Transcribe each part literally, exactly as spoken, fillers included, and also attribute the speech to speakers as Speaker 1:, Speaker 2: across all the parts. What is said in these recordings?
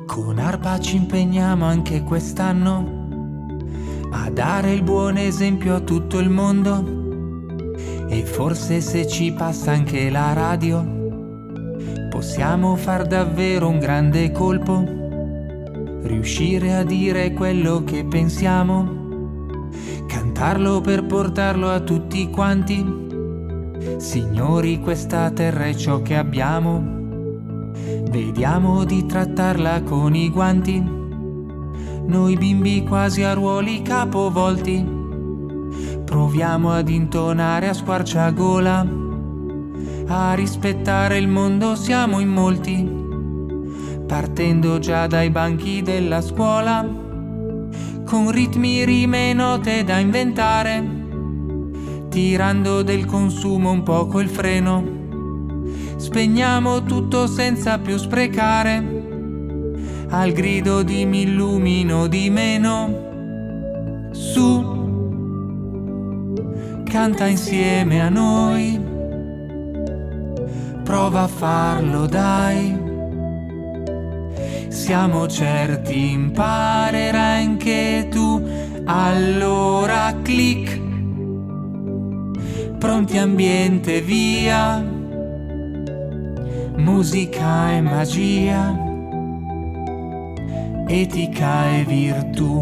Speaker 1: Con ARPA ci impegniamo anche quest'anno a dare il buon esempio a tutto il mondo. E forse se ci passa anche la radio possiamo far davvero un grande colpo, riuscire a dire quello che pensiamo, cantarlo per portarlo a tutti quanti. Signori, questa terra è ciò che abbiamo, vediamo di trattarla con i guanti. Noi bimbi quasi a ruoli capovolti, proviamo ad intonare a squarciagola, a rispettare il mondo siamo in molti, partendo già dai banchi della scuola, con ritmi, rime e note da inventare, tirando del consumo un poco il freno. Spegniamo tutto senza più sprecare, al grido di mi illumino di meno. Su, canta insieme a noi, prova a farlo dai, siamo certi imparerai anche tu. Allora click, pronti ambiente via, musica e magia, etica e virtù.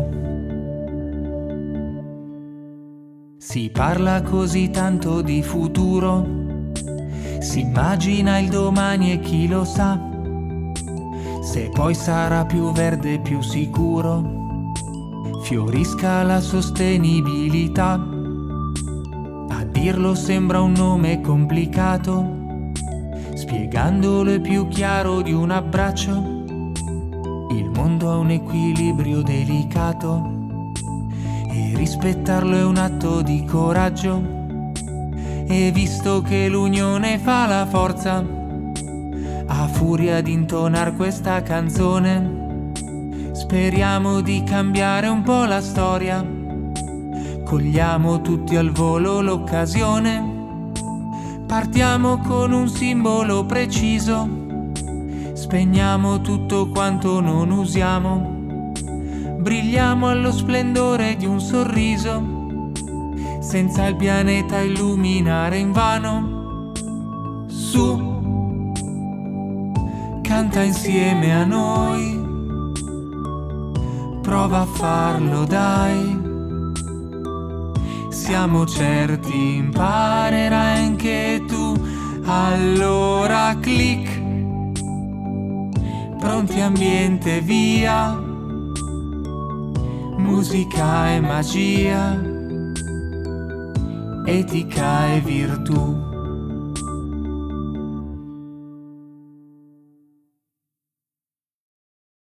Speaker 1: Si parla così tanto di futuro, si immagina il domani e chi lo sa, se poi sarà più verde più sicuro, fiorisca la sostenibilità. A dirlo sembra un nome complicato, spiegandolo è più chiaro di un abbraccio. Il mondo ha un equilibrio delicato e rispettarlo è un atto di coraggio. E visto che l'unione fa la forza, a furia di intonar questa canzone, speriamo di cambiare un po' la storia. Cogliamo tutti al volo l'occasione, partiamo con un simbolo preciso, spegniamo tutto quanto non usiamo, brilliamo allo splendore di un sorriso, senza il pianeta illuminare invano. Su, canta insieme a noi, prova a farlo dai, siamo certi imparerai anche tu. Allora click, pronti ambiente via, musica e magia, etica e virtù.